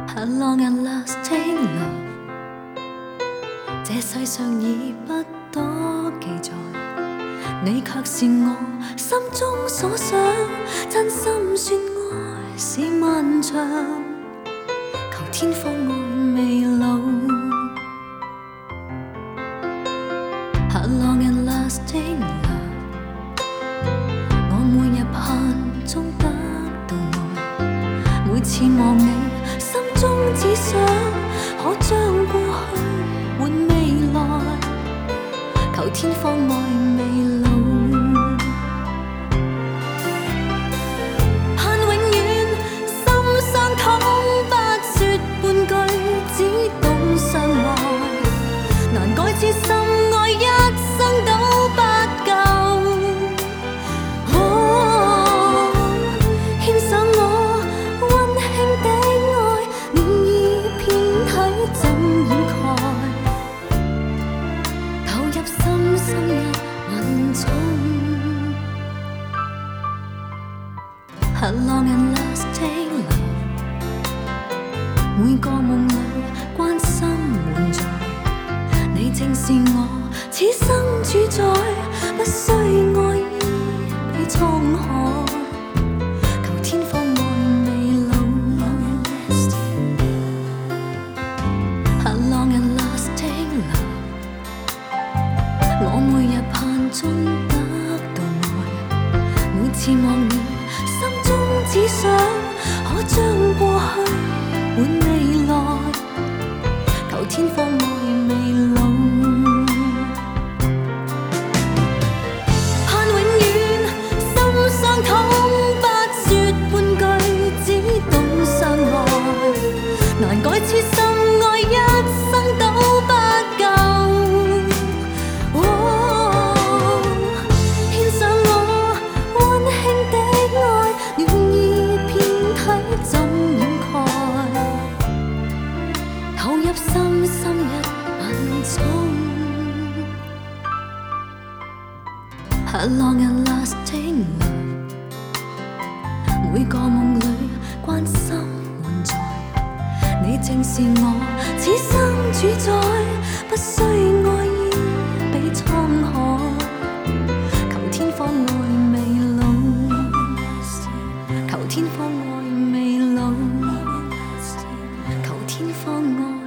A long and lasting love， 這世上已不多記載，你卻是我心中所想，真心說愛是漫長，求天放愛未老。A long and lasting love， 我每日盼中得到愛，每次望你心中只想可將過去換未來，求天放愛未老。盼永遠心相通，不說半句，只懂相愛，難改痴心愛一生都不夠。獻上我溫馨的愛，暖意遍體怎掩蓋，投入深深一吻中。A long and lasting love， 每個夢裏關心滿載，你正是我此生主宰，不需愛意比滄海，求天放愛未老。A long and lasting love， 我每日盼中得到愛，每次望你心中只想可將過去換未來，求天放愛未老。盼永遠心相通，不說半句，只懂相愛，難改痴心愛一生都不夠。獻上我溫馨的愛，暖意遍體怎掩蓋，投入深深一吻中。A long and lasting love， 每個夢裏關心滿載，你正是我此生主宰，不需愛意比滄海，求天放愛未老，求天放愛未老，求天放愛。